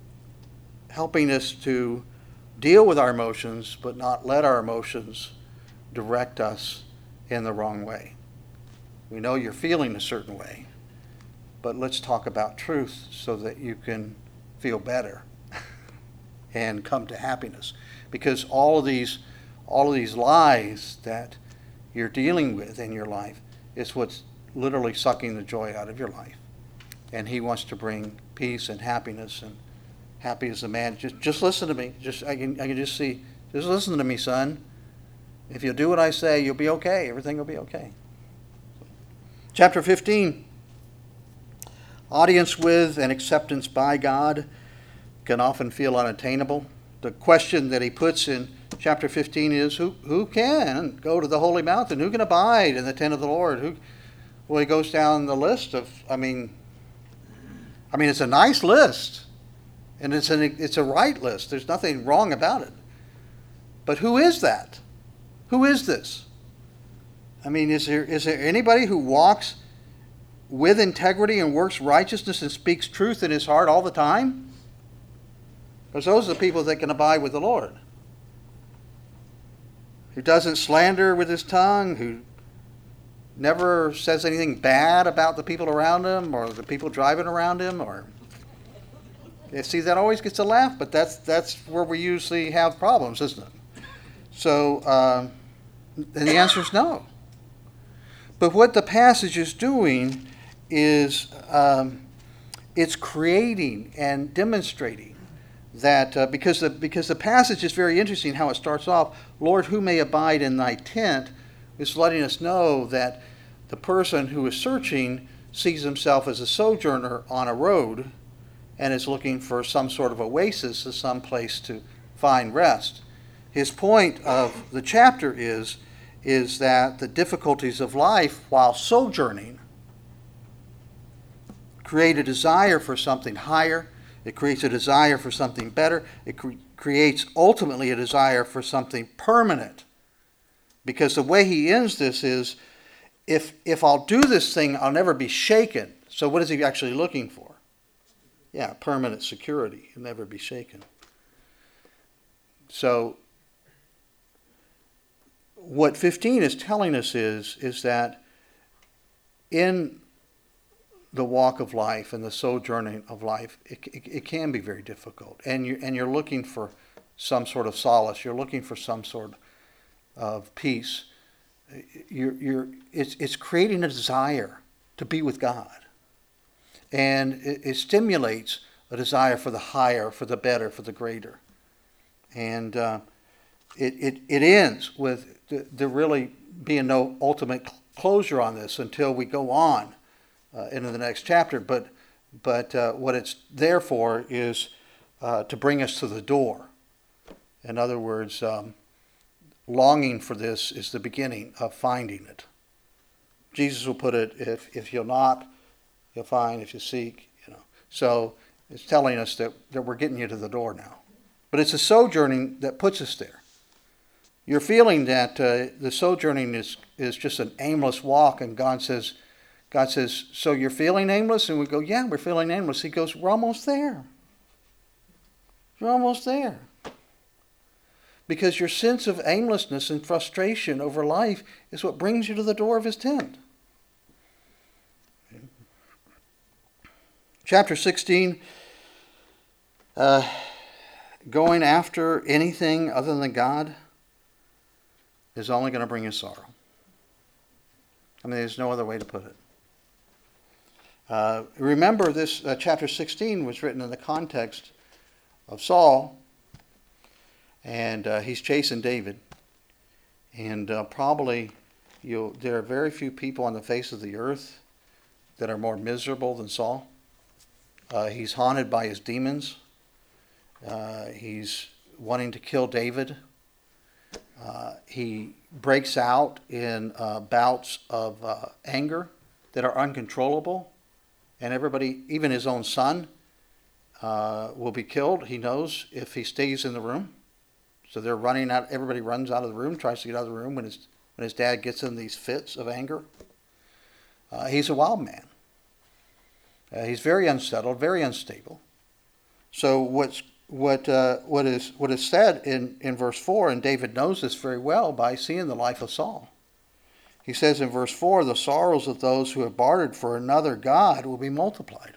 helping us to deal with our emotions, but not let our emotions direct us in the wrong way. We know you're feeling a certain way, but let's talk about truth so that you can feel better and come to happiness. Because all of these, all of these lies that you're dealing with in your life is what's literally sucking the joy out of your life. And he wants to bring peace and happiness, and happy as a man. Just, just listen to me. Just I can, I can just see. Just listen to me, son. If you do what I say, you'll be okay. Everything will be okay. Chapter fifteen. Audience with and acceptance by God can often feel unattainable. The question that he puts in chapter fifteen is, who who can go to the holy mountain? Who can abide in the tent of the Lord? Who? Well, he goes down the list of, I mean, I mean, it's a nice list, and it's an it's a right list. There's nothing wrong about it. But who is that? Who is this? I mean, is there is there anybody who walks with integrity and works righteousness and speaks truth in his heart all the time? Because those are the people that can abide with the Lord. Who doesn't slander with his tongue, who never says anything bad about the people around him or the people driving around him, or you see, that always gets a laugh, but that's that's where we usually have problems, isn't it? So, um, and the answer is no. But what the passage is doing is um, it's creating and demonstrating that uh, because the because the passage is very interesting how it starts off. Lord, who may abide in thy tent, is letting us know that the person who is searching sees himself as a sojourner on a road and is looking for some sort of oasis or some place to find rest. His point of the chapter is, is that the difficulties of life while sojourning create a desire for something higher. It creates a desire for something better. It cre- creates ultimately a desire for something permanent. Because the way he ends this is, if if I'll do this thing, I'll never be shaken. So what is he actually looking for? Yeah, permanent security. He'll never be shaken. So what fifteen is telling us is, is that in the walk of life and the sojourning of life, it, it, it can be very difficult. And, you, and you're looking for some sort of solace. You're looking for some sort of peace. You're, you're, it's, it's creating a desire to be with God. And it, it stimulates a desire for the higher, for the better, for the greater. And uh, it, it, it ends with there really being no ultimate closure on this until we go on uh, into the next chapter. But, but uh, what it's there for is uh, to bring us to the door. In other words, um, longing for this is the beginning of finding it. Jesus will put it, if, if you'll knock, you'll find. If you seek, you know. So it's telling us that, that we're getting you to the door now. But it's a sojourning that puts us there. You're feeling that uh, the sojourning is, is just an aimless walk, and God says, God says, so you're feeling aimless? And we go, yeah, we're feeling aimless. He goes, we're almost there. You're almost there. Because your sense of aimlessness and frustration over life is what brings you to the door of his tent. Chapter sixteen, uh, going after anything other than God is only going to bring you sorrow. I mean, there's no other way to put it. Uh, remember, this uh, chapter sixteen was written in the context of Saul, and uh, he's chasing David. And uh, probably you'll, there are very few people on the face of the earth that are more miserable than Saul. Uh, he's haunted by his demons. Uh, he's wanting to kill David. Uh, he breaks out in uh, bouts of uh, anger that are uncontrollable. And everybody, even his own son, uh, will be killed, he knows, if he stays in the room. So they're running out, everybody runs out of the room, tries to get out of the room when his, when his dad gets in these fits of anger. Uh, he's a wild man. Uh, he's very unsettled, very unstable. So what's what uh, what is what is said in, in verse four, and David knows this very well by seeing the life of Saul. He says in verse four, the sorrows of those who have bartered for another god will be multiplied.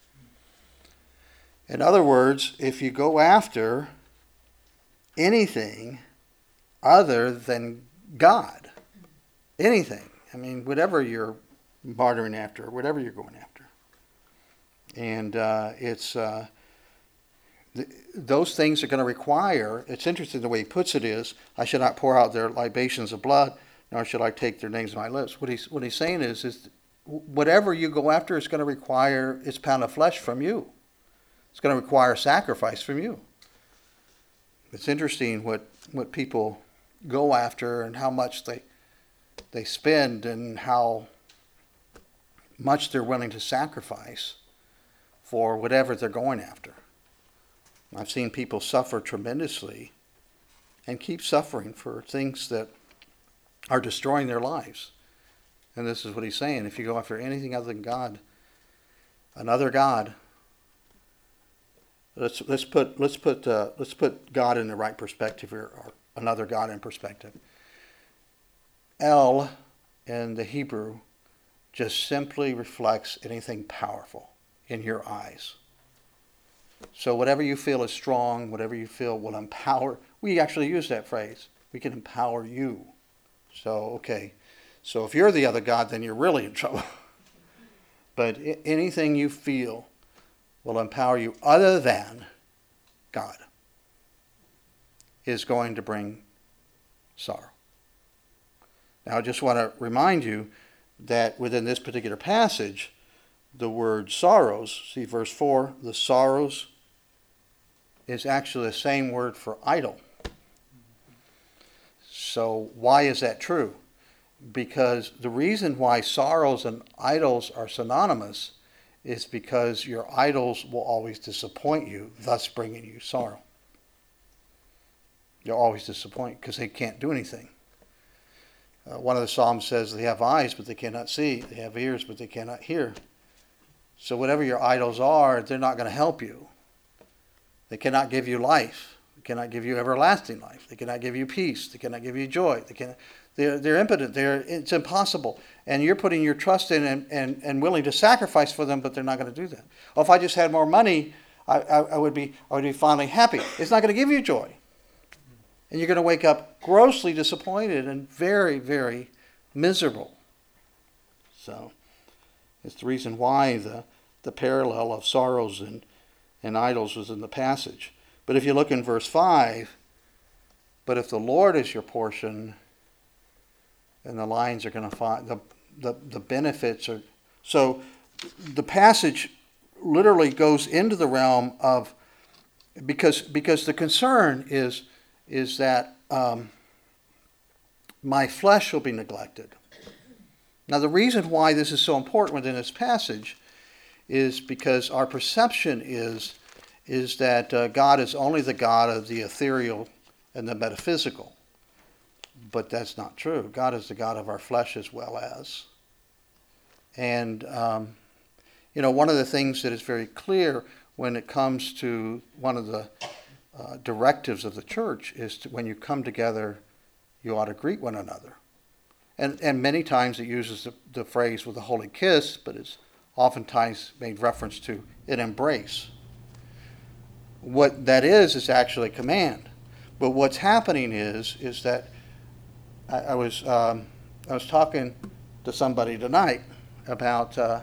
In other words, if you go after anything other than God, anything, I mean, whatever you're bartering after, whatever you're going after, and uh, it's uh, th- those things are going to require, it's interesting the way he puts it is, I should not pour out their libations of blood, nor should I take their names in my lips. What he's, what he's saying is, is whatever you go after is going to require its pound of flesh from you. It's going to require sacrifice from you. It's interesting what, what people go after and how much they they spend and how much they're willing to sacrifice for whatever they're going after. I've seen people suffer tremendously and keep suffering for things that are destroying their lives. And this is what he's saying. If you go after anything other than God, another God, let's let's put let's put uh, let's put God in the right perspective here, or another God in perspective. El in the Hebrew just simply reflects anything powerful in your eyes. So whatever you feel is strong, whatever you feel will empower. We actually use that phrase. We can empower you. So, okay. So if you're the other God, then you're really in trouble. But anything you feel will empower you other than God is going to bring sorrow. Now, I just want to remind you that within this particular passage, the word sorrows, see verse four, the sorrows is actually the same word for idol. So why is that true? Because the reason why sorrows and idols are synonymous is because your idols will always disappoint you, thus bringing you sorrow. They'll always disappoint because they can't do anything. Uh, one of the Psalms says they have eyes, but they cannot see. They have ears, but they cannot hear. So whatever your idols are, they're not going to help you. They cannot give you life. They cannot give you everlasting life. They cannot give you peace. They cannot give you joy. They cannot, they're, they're impotent. They're, it's impossible. And you're putting your trust in and, and, and willing to sacrifice for them, but they're not going to do that. Oh, if I just had more money, I, I, I would be I would be finally happy. It's not going to give you joy. And you're going to wake up grossly disappointed and very, very miserable. So it's the reason why the, the parallel of sorrows and, and idols was in the passage. But if you look in verse five, but if the Lord is your portion, then the lines are going to find, the, the, the benefits are, so the passage literally goes into the realm of, because, because the concern is, is that um, my flesh will be neglected. Now, the reason why this is so important within this passage is because our perception is, is that uh, God is only the God of the ethereal and the metaphysical. But that's not true. God is the God of our flesh as well as. And, um, you know, one of the things that is very clear when it comes to one of the Uh, directives of the church is to, when you come together, you ought to greet one another. And and many times it uses the, the phrase with a holy kiss, but it's oftentimes made reference to an embrace. What that is is actually a command. But what's happening is is that I, I was um, I was talking to somebody tonight about uh,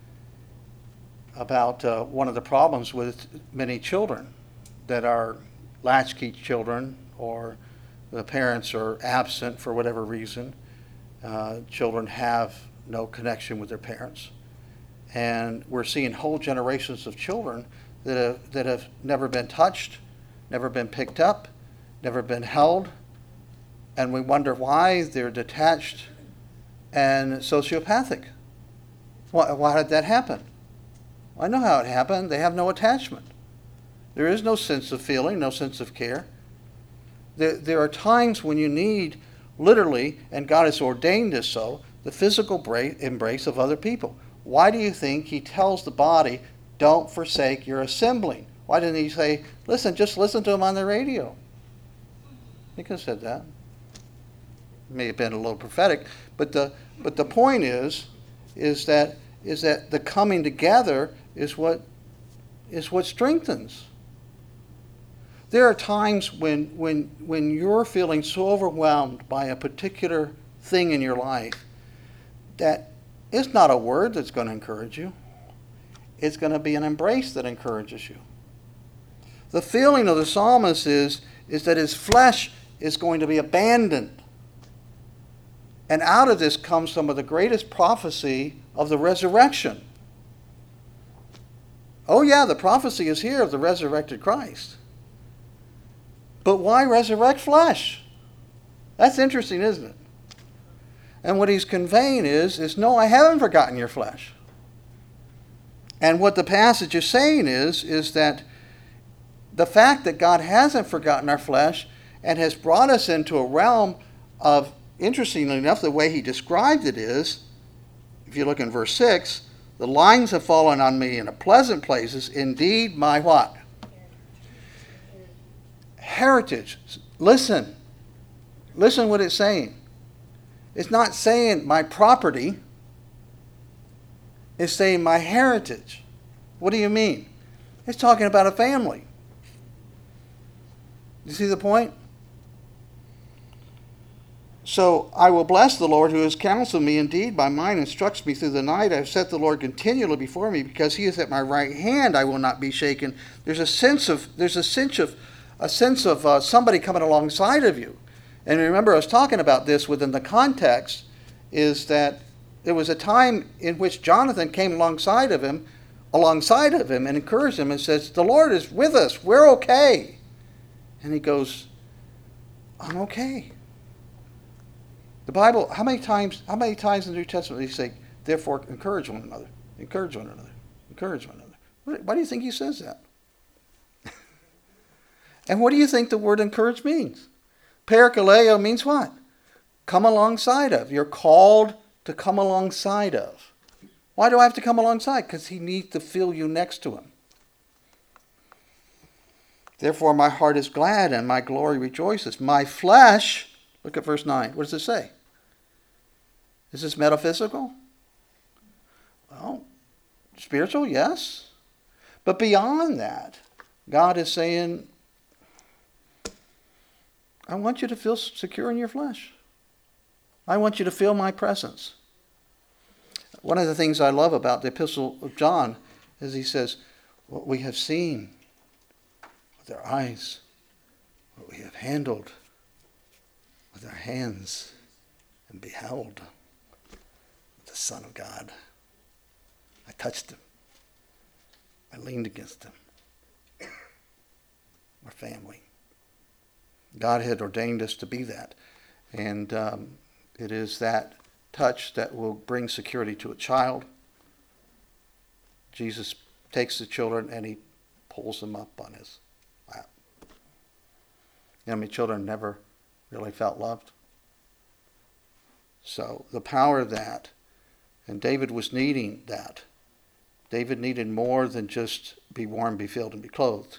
about uh, one of the problems with many children that are latchkey children, or the parents are absent for whatever reason. Uh, children have no connection with their parents. And we're seeing whole generations of children that have, that have never been touched, never been picked up, never been held. And we wonder why they're detached and sociopathic. Why, why did that happen? I know how it happened. They have no attachment. There is no sense of feeling, no sense of care. There, there are times when you need, literally, and God has ordained this so, the physical bra- embrace of other people. Why do you think he tells the body, don't forsake your assembling? Why didn't he say, listen, just listen to him on the radio? He could have said that. It may have been a little prophetic, but the but the point is, is that is that the coming together is what is what strengthens. There are times when when when you're feeling so overwhelmed by a particular thing in your life that it's not a word that's going to encourage you. It's going to be an embrace that encourages you. The feeling of the psalmist is, is that his flesh is going to be abandoned. And out of this comes some of the greatest prophecy of the resurrection. Oh yeah, the prophecy is here of the resurrected Christ. But why resurrect flesh? That's interesting, isn't it? And what he's conveying is, is no, I haven't forgotten your flesh. And what the passage is saying is, is that the fact that God hasn't forgotten our flesh and has brought us into a realm of, interestingly enough, the way he described it is, if you look in verse six, the lines have fallen on me in pleasant places. Indeed, my what? Heritage. Listen. Listen what it's saying. It's not saying my property. It's saying my heritage. What do you mean? It's talking about a family. You see the point? So I will bless the Lord who has counseled me. Indeed, my mind instructs me through the night. I have set the Lord continually before me, because he is at my right hand. I will not be shaken. There's a sense of there's a sense of a sense of uh, somebody coming alongside of you. And remember, I was talking about this within the context is that there was a time in which Jonathan came alongside of him, alongside of him, and encouraged him and says, "The Lord is with us. We're okay." And he goes, "I'm okay." The Bible, how many times, how many times in the New Testament do you say, therefore encourage one another, encourage one another, encourage one another? Why do you think he says that? And what do you think the word encourage means? Parakaleo means what? Come alongside of. You're called to come alongside of. Why do I have to come alongside? Because he needs to feel you next to him. Therefore my heart is glad and my glory rejoices. My flesh, look at verse nine. What does it say? Is this metaphysical? Well, spiritual, yes. But beyond that, God is saying, I want you to feel secure in your flesh. I want you to feel my presence. One of the things I love about the Epistle of John is he says, what we have seen with our eyes, what we have handled with our hands and beheld the Son of God. I touched him. I leaned against him. Our family. God had ordained us to be that. And um, it is that touch that will bring security to a child. Jesus takes the children and he pulls them up on his lap. You know how many children never really felt loved? So the power of that, and David was needing that. David needed more than just be warm, be filled, and be clothed.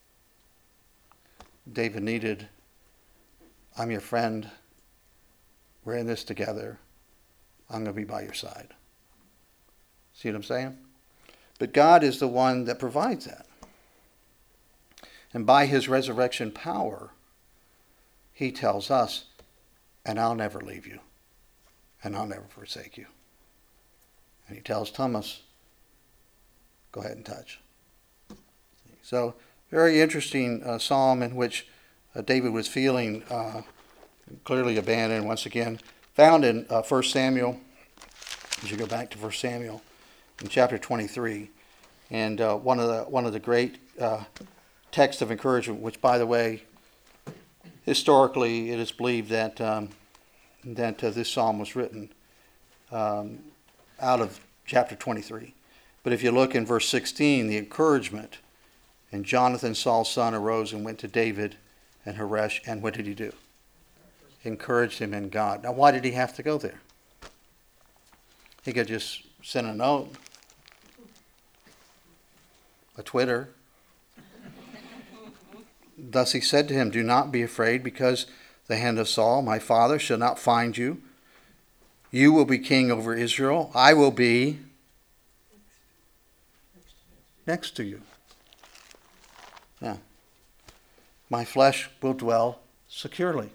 David needed, I'm your friend. We're in this together. I'm going to be by your side. See what I'm saying? But God is the one that provides that. And by his resurrection power, he tells us, and I'll never leave you, and I'll never forsake you. And he tells Thomas, go ahead and touch. So, very interesting uh, psalm in which uh, David was feeling uh, clearly abandoned once again. Found in uh, First Samuel, as you go back to First Samuel, in chapter twenty-three. And uh, one of the one of the great uh, texts of encouragement, which, by the way, historically it is believed that um, that uh, this psalm was written um, out of chapter twenty-three. But if you look in verse sixteen, the encouragement, and Jonathan, Saul's son, arose and went to David and Horesh, and what did he do? Encouraged him in God. Now, why did he have to go there? He could just send a note, a Twitter, Thus he said to him, do not be afraid, because the hand of Saul, my father, shall not find you. You will be king over Israel. I will be next to you. Yeah. My flesh will dwell securely.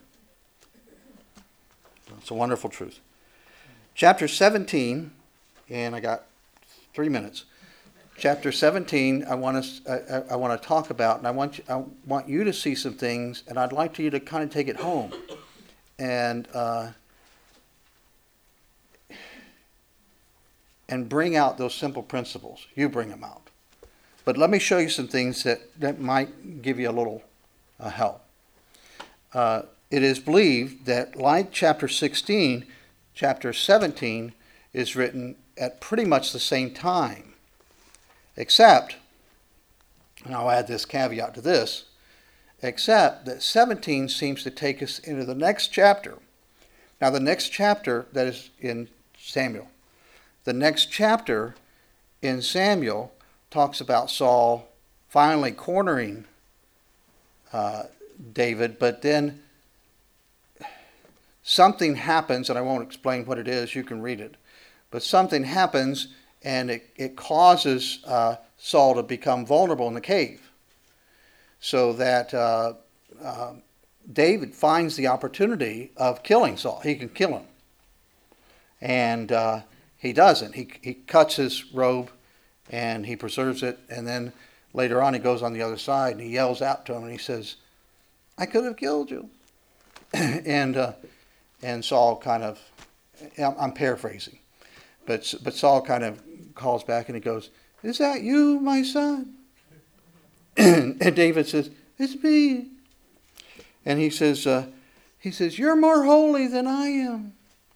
It's a wonderful truth. Chapter seventeen, and I got three minutes. Chapter seventeen, I want to I, I want to talk about, and I want you, I want you to see some things, and I'd like you to kind of take it home, and uh, and bring out those simple principles. You bring them out, but let me show you some things that that might give you a little uh, help. Uh, it is believed that, like chapter sixteen, chapter seventeen is written at pretty much the same time. Except, and I'll add this caveat to this, except that seventeen seems to take us into the next chapter. Now, the next chapter, that is in Samuel, the next chapter in Samuel talks about Saul finally cornering uh, David, but then something happens, and I won't explain what it is, you can read it, but something happens, and it, it causes uh, Saul to become vulnerable in the cave, so that uh, uh, David finds the opportunity of killing Saul. He can kill him. And uh, he doesn't. He, he cuts his robe, and he preserves it, and then later on he goes on the other side, and he yells out to him, and he says, I could have killed you. and, uh, and Saul kind of, I'm paraphrasing, but, but Saul kind of calls back and he goes, is that you, my son? And David says, it's me. And he says, uh, he says, you're more holy than I am.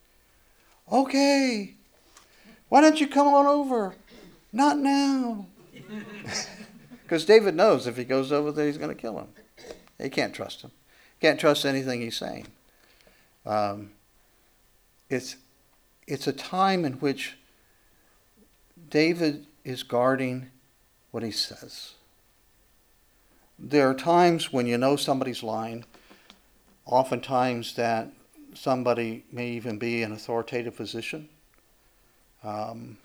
Okay. Why don't you come on over? Not now. Because David knows if he goes over there, he's going to kill him. He can't trust him. Can't trust anything he's saying. Um, it's, it's a time in which David is guarding what he says. There are times when you know somebody's lying, oftentimes that somebody may even be in an authoritative position. Um,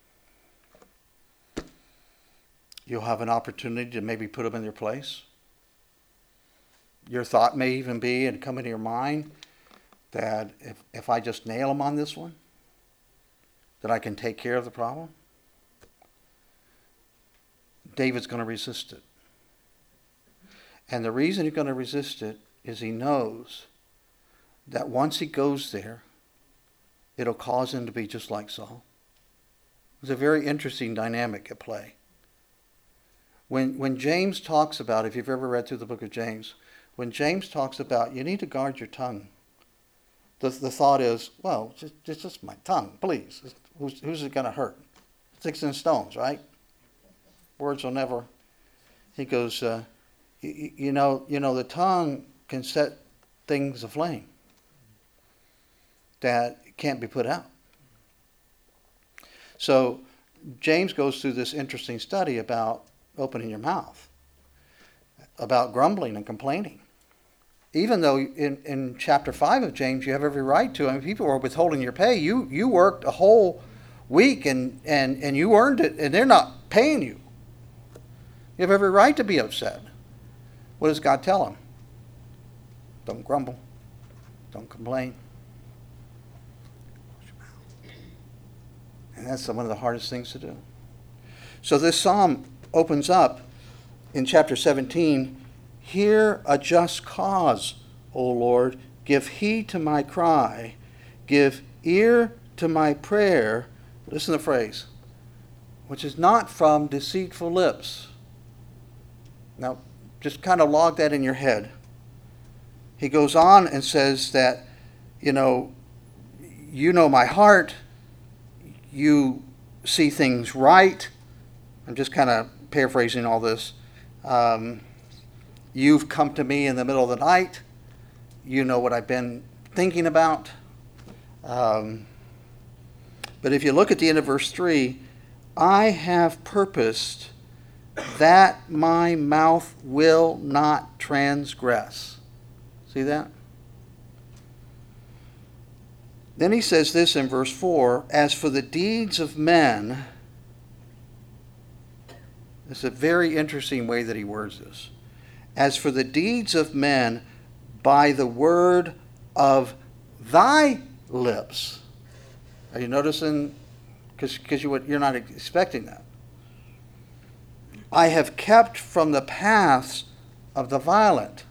you'll have an opportunity to maybe put them in their place. Your thought may even be, and come into your mind, that if, if I just nail them on this one, that I can take care of the problem. David's going to resist it. And the reason he's going to resist it is he knows that once he goes there, it'll cause him to be just like Saul. There's a very interesting dynamic at play. When, when James talks about, if you've ever read through the book of James, when James talks about you need to guard your tongue, the, the thought is, well, just, just, just my tongue, please. Who's, who's it going to hurt? Sticks and stones, right? Words will never. He goes, uh, you, you know, you know, the tongue can set things aflame that can't be put out. So James goes through this interesting study about opening your mouth, about grumbling and complaining. Even though in, in chapter five of James, you have every right to. I mean, people are withholding your pay. You you worked a whole week and, and, and you earned it, and they're not paying you. You have every right to be upset. What does God tell him? Don't grumble. Don't complain. And that's one of the hardest things to do. So this psalm opens up in chapter seventeen. Hear a just cause, O Lord. Give heed to my cry. Give ear to my prayer. Listen to the phrase. Which is not from deceitful lips. Now, just kind of log that in your head. He goes on and says that, you know, you know my heart. You see things right. I'm just kind of paraphrasing all this. Um, you've come to me in the middle of the night. You know what I've been thinking about. Um, but if you look at the end of verse three, I have purposed that my mouth will not transgress. See that? Then he says this in verse four, as for the deeds of men, it's a very interesting way that he words this. As for the deeds of men, by the word of thy lips. Are you noticing? Because you, you're not expecting that. I have kept from the paths of the violent.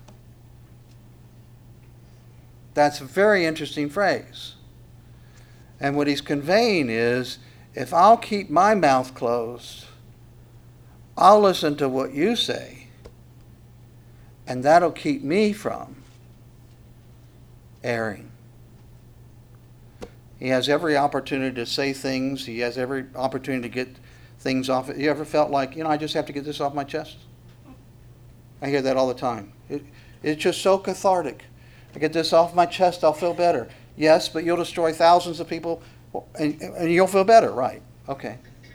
That's a very interesting phrase. And what he's conveying is, if I'll keep my mouth closed, I'll listen to what you say, and that'll keep me from erring. He has every opportunity to say things. He has every opportunity to get things off. You ever felt like, you know, I just have to get this off my chest? I hear that all the time. It, it's just so cathartic. I get this off my chest, I'll feel better. Yes, but you'll destroy thousands of people, and, and you'll feel better, right? Okay.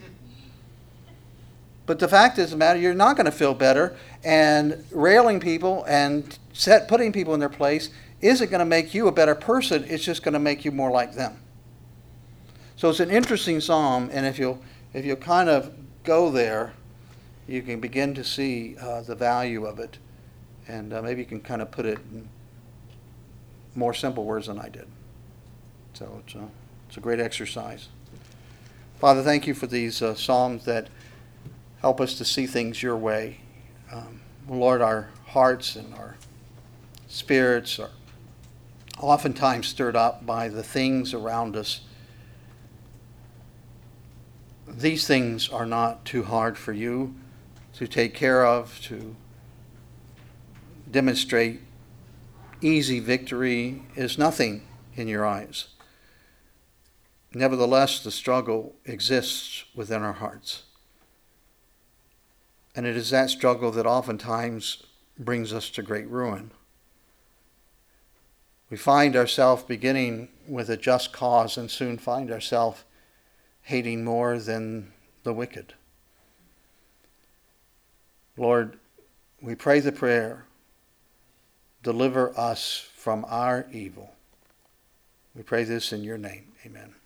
But the fact is the matter, you're not going to feel better, and railing people and set, putting people in their place isn't going to make you a better person. It's just going to make you more like them. So it's an interesting psalm, and if you'll, if you'll kind of go there, you can begin to see uh, the value of it, and uh, maybe you can kind of put it in more simple words than I did. So it's a, it's a great exercise. Father, thank you for these uh, psalms that help us to see things your way. Um, Lord, our hearts and our spirits are oftentimes stirred up by the things around us. These things are not too hard for you to take care of, to demonstrate. Easy victory is nothing in your eyes. Nevertheless, the struggle exists within our hearts. And it is that struggle that oftentimes brings us to great ruin. We find ourselves beginning with a just cause and soon find ourselves hating more than the wicked. Lord, we pray the prayer, deliver us from our evil. We pray this in your name. Amen.